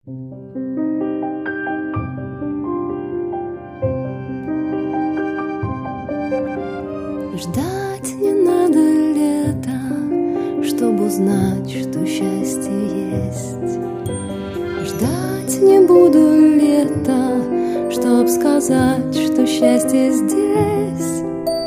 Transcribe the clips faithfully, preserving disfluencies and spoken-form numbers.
Ждать не надо лета, чтобы узнать, что счастье есть. Ждать не буду лета, чтоб сказать, что счастье здесь.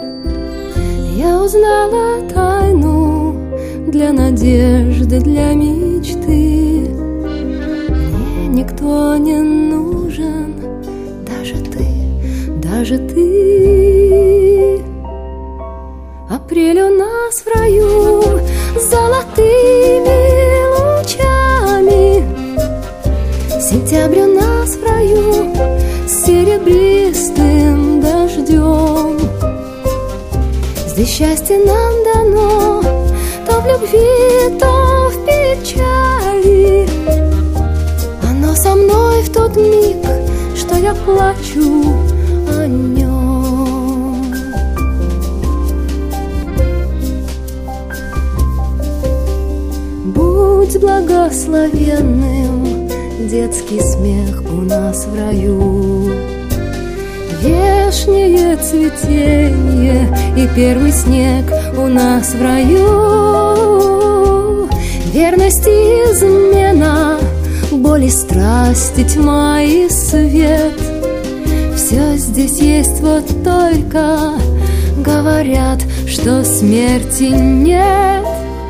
Я узнала тайну для надежды, для мечты. Мне никто не нужен, даже ты, даже ты. Апрель у нас в раю с золотыми лучами. Сентябрь у нас в раю с серебристым дождем. Здесь счастье нам дано то в любви, то в печали. Оно со мной в тот миг, что я плачу о нем. Будь благословенным детский смех у нас в раю. Вешнее цветение и первый снег у нас в раю. Верность и измена, боль и страсть, и тьма и свет. Все здесь есть, вот только говорят, что смерти нет.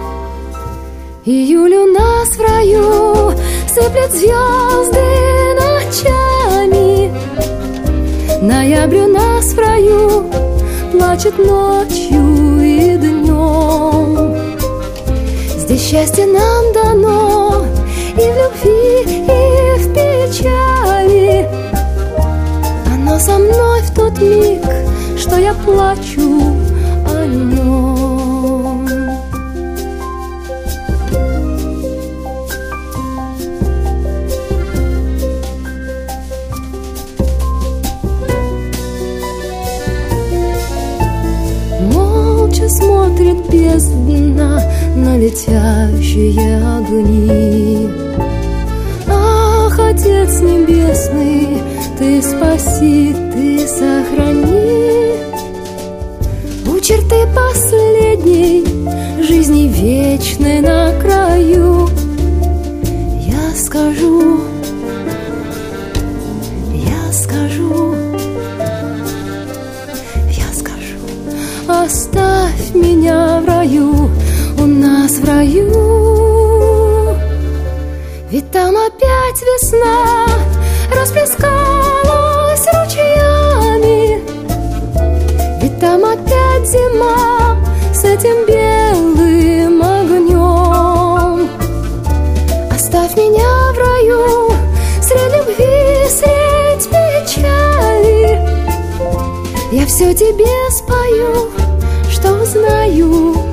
Июль у нас в раю сыплет звезды ночами. Ноябрь у нас в раю плачет ночью и днем. Здесь счастье нам дано и в любви, и в печали. Оно со мной в тот миг, что я плачу о нем. Смотрит бездна на летящие огни. Ах, Отец Небесный, Ты спаси, Ты сохрани. У черты последней жизни вечной на краю я скажу, я скажу, оставь меня в раю, у нас в раю. Ведь там опять весна расплескалась ручьями. Ведь там опять зима с этим белым огнем. Оставь меня в раю, средь любви, средь печали. Я все тебе спою, что знаю.